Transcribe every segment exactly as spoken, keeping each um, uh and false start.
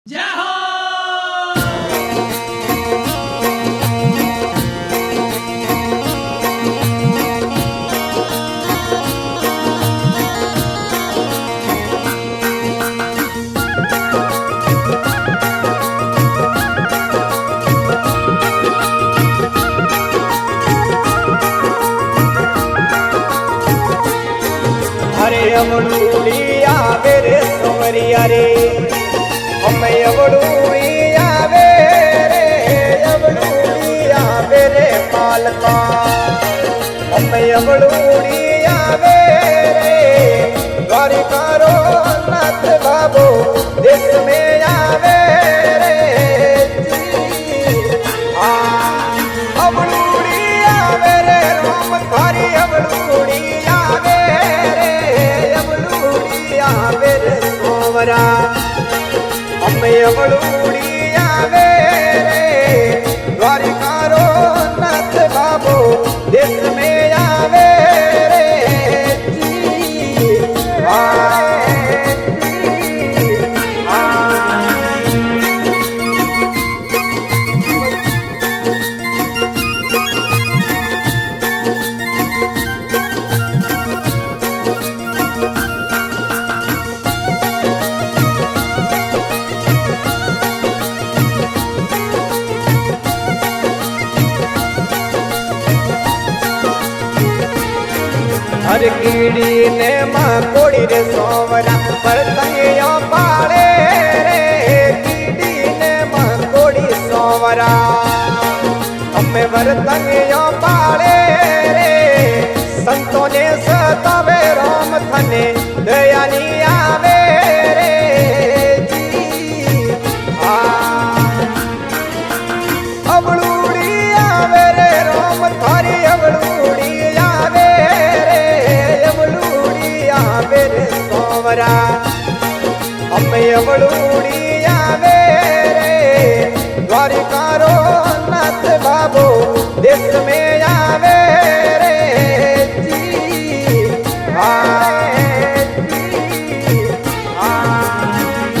जय हो। अरे अमड़ूड़ी आवे रे सोमरिया रे, हमें अमड़ूड़ी आवे रे, अमड़ूड़ी आवे रे पालका, हमें अमड़ूड़ी आवे रे, द्वारिकारो नाथ बाबू देश में आवे रे जी। हाँ अमड़ूड़ी आवे रे राम थारी अमड़ूड़ी आवे रे, अमड़ूड़ी आवे रे सोमरा, हमें अमड़ूड़ी आवे रे, द्वारिकारो नाथ बाबू देश में आवे रे जी। आए जी, आए। हर कीड़ी ने माँ कोड़ी रे सोवरा पर तंगियो पाले रे, कीड़ी ने माँ कोड़ी सोवरा हमें वर तंगियो पाले रे, संतों ने सतावे राम थने दया नी आवे रे जी। हाँ अमड़ूड़ी आवे रे राम थारी अमड़ूड़ी आवे रे, अमड़ूड़ी आवे रे सोमरा, हमें अमड़ूड़ी आवे रे, द्वारिकारो नाथ बाबू देश में आवे रे जी। आए जी, आए।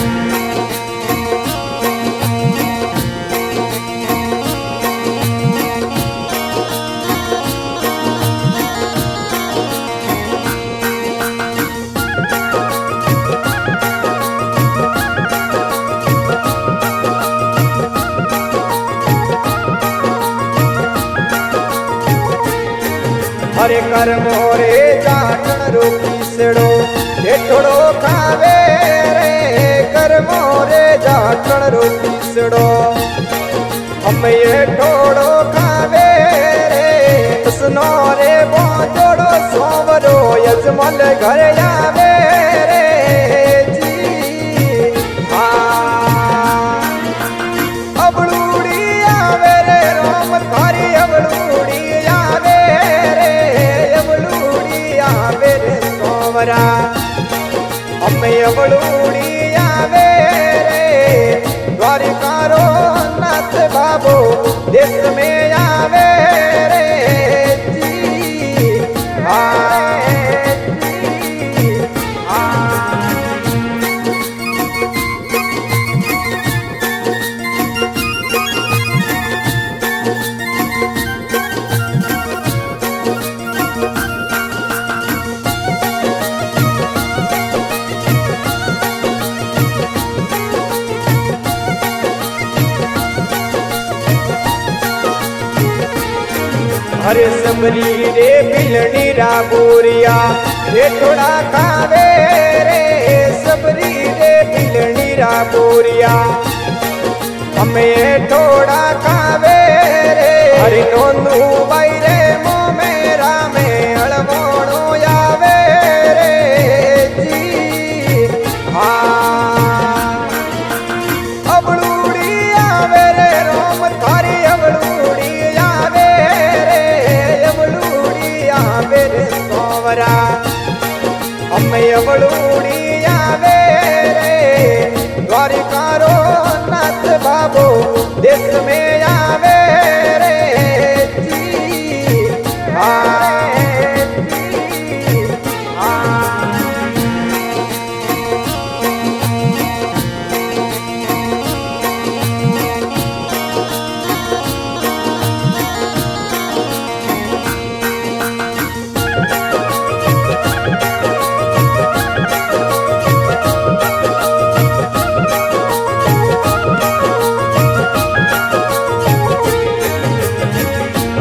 हरे कर्मो रे जाटण रोकी सेड़ो हेठोड़ो खावे रे, कर्मो रे जाटण रोकी सेड़ो हम ये ठोड़ो खावे रे, सुनो रे बोझोड़ो सोवरो यजमल घर आवे रे जी। हाँ अमड़ूड़ी आवे रे राम थारी अमड़ूड़ी आवे रे, अमड़ूड़ी आवे रे सोमरा, हमें अमड़ूड़ी आवे रे, द्वारिकारो नाथ बाबू देश में आवे रे जी। आए जी, आए। हरे सबरी रे बिलनी रा बोरिया रे थोड़ा खावे रे, सबरी रे बिलनी रा बोरिया हमें थोड़ा खावे रे, हरे नोनू बाई रे मो मेरा में अड़मोड़ो आवे रे जी। हाँ अमड़ूड़ी आवे रे राम थारी अमड़ूड़ी आवे रे, अमड़ूड़ी आवे रे सोमरा, हमें अमड़ूड़ी आवे रे, द्वारिकारो नाथ बाबू देश में आवे रे जी। आए जी, आए।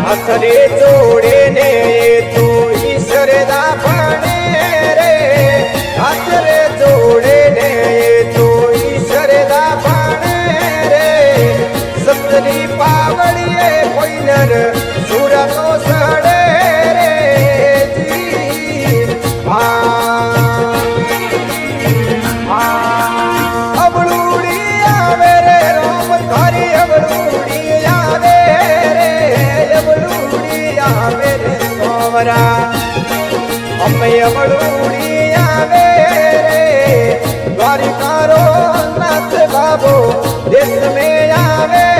हाथ रे जोड़े ने तू ईश्वर दा बने रे हाथ रे जोड़े ने तू ईश्वर दा बने रे सतरी पावड़िए कोई नर सूरत सड़े रे जी अबड़ूड़ी आवे रे रोम थारी अबड़ूड़ी आवे रे अबड़ूड़ी आवे रे सोवरा अम्मे अबड़ूड़ी आवे रे द्वारिका रो नाथ बाबो देश में आवे